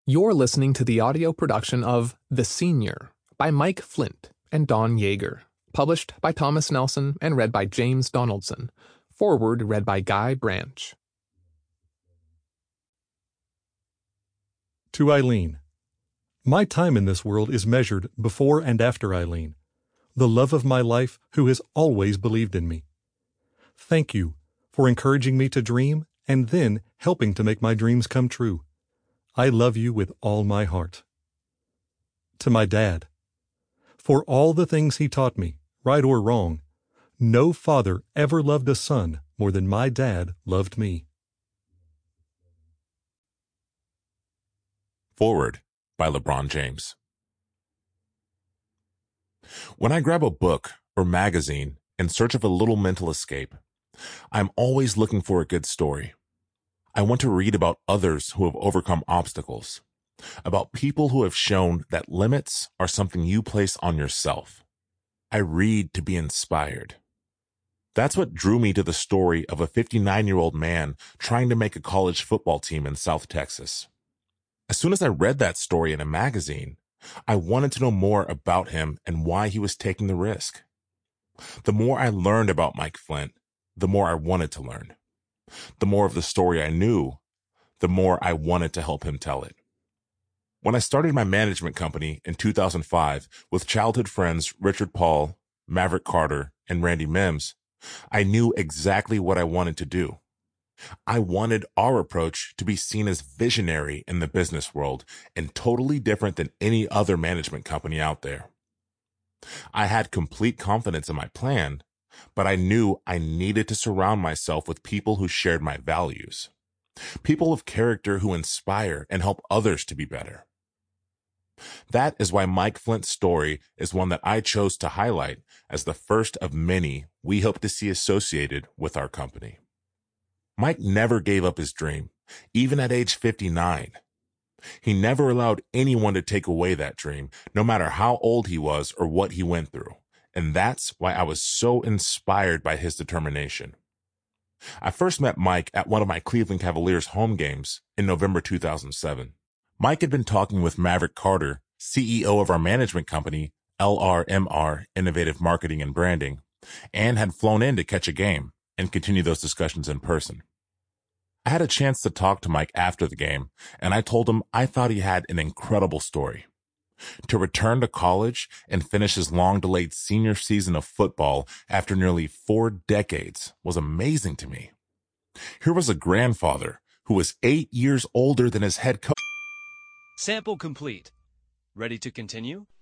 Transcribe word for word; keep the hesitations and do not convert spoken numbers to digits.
You're listening to the audio production of The Senior by Mike Flint and Don Yeager, published by Thomas Nelson and read by James Donaldson. Forward read by Guy Branch. To Eileen. My time in this world is measured before and after Eileen, the love of my life who has always believed in me. Thank you for encouraging me to dream and then helping to make my dreams come true. I love you with all my heart. To my dad. For all the things he taught me, right or wrong, no father ever loved a son more than my dad loved me. Forward by LeBron James. When I grab a book or magazine in search of a little mental escape, I'm always looking for a good story. I want to read about others who have overcome obstacles, about people who have shown that limits are something you place on yourself. I read to be inspired. That's what drew me to the story of a fifty-nine-year-old man trying to make a college football team in South Texas. As soon as I read that story in a magazine, I wanted to know more about him and why he was taking the risk. The more I learned about Mike Flint, the more I wanted to learn. The more of the story I knew, the more I wanted to help him tell it. When I started my management company in two thousand five with childhood friends Richard Paul, Maverick Carter, and Randy Mims, I knew exactly what I wanted to do. I wanted our approach to be seen as visionary in the business world and totally different than any other management company out there. I had complete confidence in my plan, but I knew I needed to surround myself with people who shared my values, people of character who inspire and help others to be better. That is why Mike Flint's story is one that I chose to highlight as the first of many we hope to see associated with our company. Mike never gave up his dream, even at age fifty-nine. He never allowed anyone to take away that dream, no matter how old he was or what he went through. And that's why I was so inspired by his determination. I first met Mike at one of my Cleveland Cavaliers home games in November two thousand seven. Mike had been talking with Maverick Carter, C E O of our management company, L R M R Innovative Marketing and Branding, and had flown in to catch a game and continue those discussions in person. I had a chance to talk to Mike after the game, and I told him I thought he had an incredible story. To return to college and finish his long-delayed senior season of football after nearly four decades was amazing to me. Here was a grandfather who was eight years older than his head coach. Sample complete. Ready to continue?